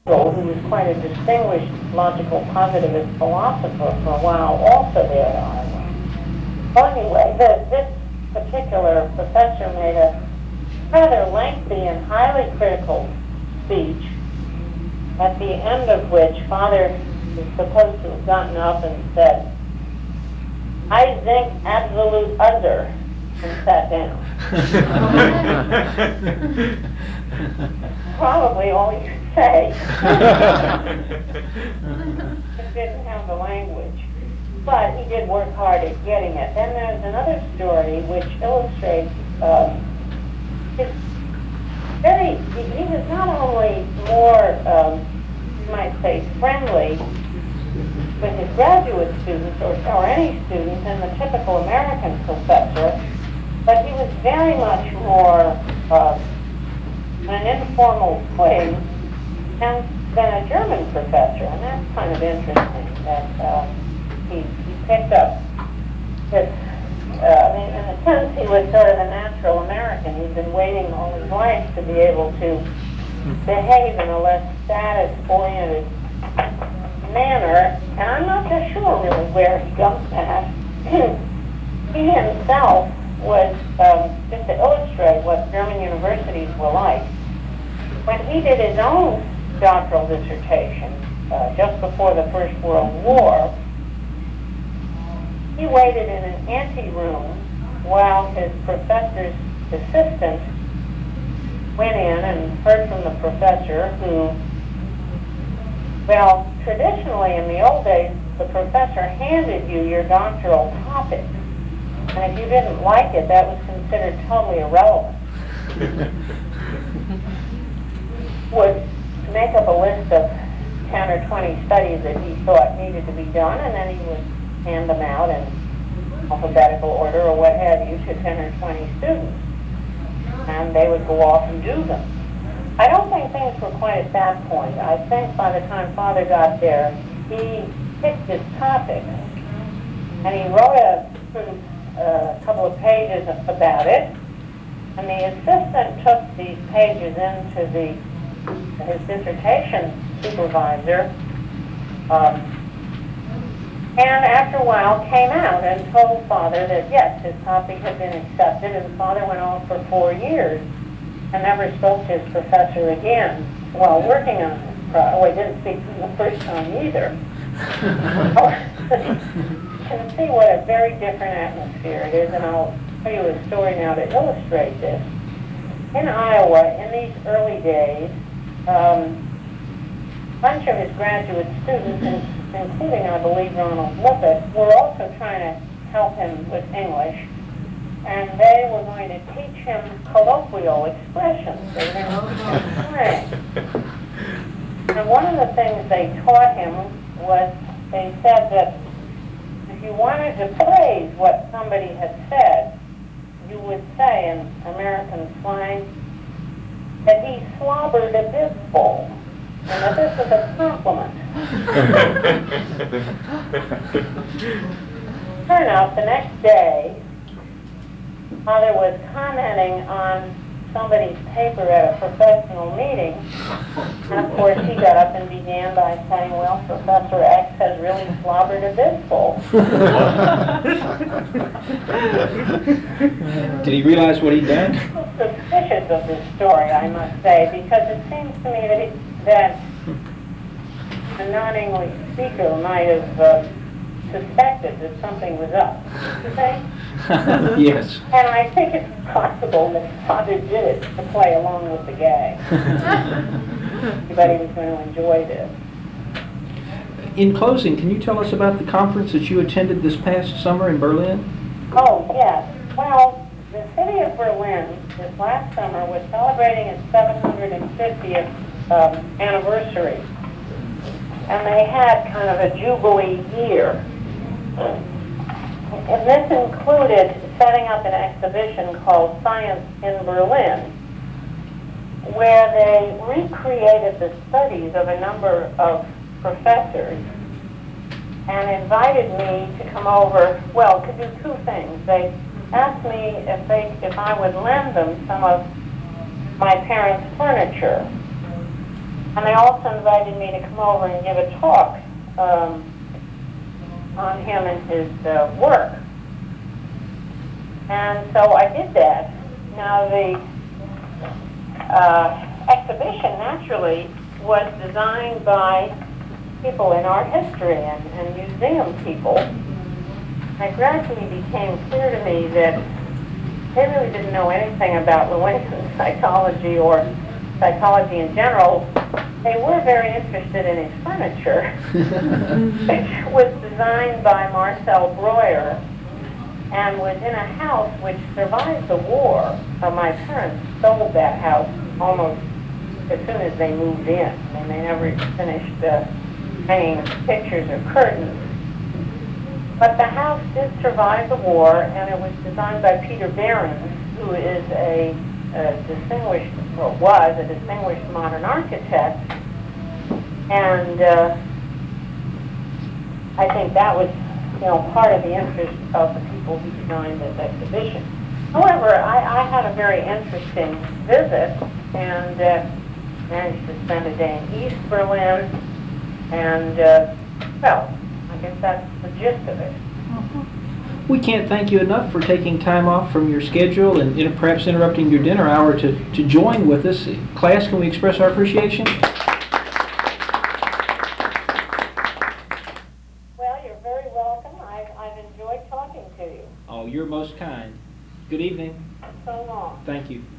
who was quite a distinguished logical positivist philosopher for a while, also there at Iowa. Well, anyway, this particular professor made a rather lengthy and highly critical speech, at the end of which Father is supposed to have gotten up and said, "I think absolute other," and sat down. Probably all he could say. He didn't have the language. But he did work hard at getting it. Then there's another story which illustrates his he was not only more, you might say, friendly with his graduate students or any student than the typical American professor, but he was very much more an informal way than a German professor, and that's kind of interesting that he picked up this. I mean, in a sense, he was sort of a natural American. He'd been waiting all his life to be able to behave in a less status-oriented manner, and I'm not so sure really where he got that. He himself was, just to illustrate what German universities were like, when he did his own doctoral dissertation just before the First World War, he waited in an anteroom while his professor's assistant went in and heard from the professor who, well, traditionally in the old days, the professor handed you your doctoral topic. And if you didn't like it, that was considered totally irrelevant. Would make up a list of 10 or 20 studies that he thought needed to be done, and then he would hand them out in alphabetical order or what have you to 10 or 20 students. And they would go off and do them. I don't think things were quite at that point. I think by the time Father got there, he picked his topics, and he wrote a couple of pages about it, and the assistant took these pages into his dissertation supervisor, and after a while came out and told Father that yes, his topic had been accepted, and Father went on for 4 years and never spoke to his professor again while working on this project. Well, he didn't speak to him the first time either. You can see what a very different atmosphere it is, and I'll tell you a story now to illustrate this. In Iowa, in these early days, a bunch of his graduate students, including, I believe, Ronald Lippett, were also trying to help him with English, and they were going to teach him colloquial expressions. They were going to teach him slang. And one of the things they taught him was, they said that if you wanted to praise what somebody had said, you would say in American slang that he slobbered a bibful, and that this was a compliment. Turn out the next day, Father was commenting on somebody's paper at a professional meeting, and of course he got up and began by saying, well, Professor X has really slobbered a bibful. Did he realize what he'd done? I'm suspicious of this story, I must say, because it seems to me that a non-English speaker might have suspected that something was up. You think? Yes. And I think it's possible that Father did it to play along with the gag. Everybody was going to enjoy this. In closing, can you tell us about the conference that you attended this past summer in Berlin? Oh, yes. Well, the city of Berlin this last summer was celebrating its 750th anniversary. And they had kind of a jubilee year. And this included setting up an exhibition called Science in Berlin, where they recreated the studies of a number of professors and invited me to come over, well, to do two things. They asked me if I would lend them some of my parents' furniture. And they also invited me to come over and give a talk on him and his work. And so I did that. Now the exhibition naturally was designed by people in art history and museum people. It gradually became clear to me that they really didn't know anything about Llewellyn's psychology or psychology in general. They were very interested in his furniture, which was designed by Marcel Breuer and was in a house which survived the war. My parents sold that house almost as soon as they moved in. I mean, they never finished hanging pictures or curtains. But the house did survive the war, and it was designed by Peter Behrens, who is a distinguished, well, was a distinguished modern architect. And I think that was, part of the interest of the people who designed this exhibition. However, I had a very interesting visit and managed to spend a day in East Berlin, and, well, I guess that's the gist of it. We can't thank you enough for taking time off from your schedule and perhaps interrupting your dinner hour to join with us. Class, can we express our appreciation? Well, you're very welcome. I've enjoyed talking to you. Oh, you're most kind. Good evening. So long. Thank you.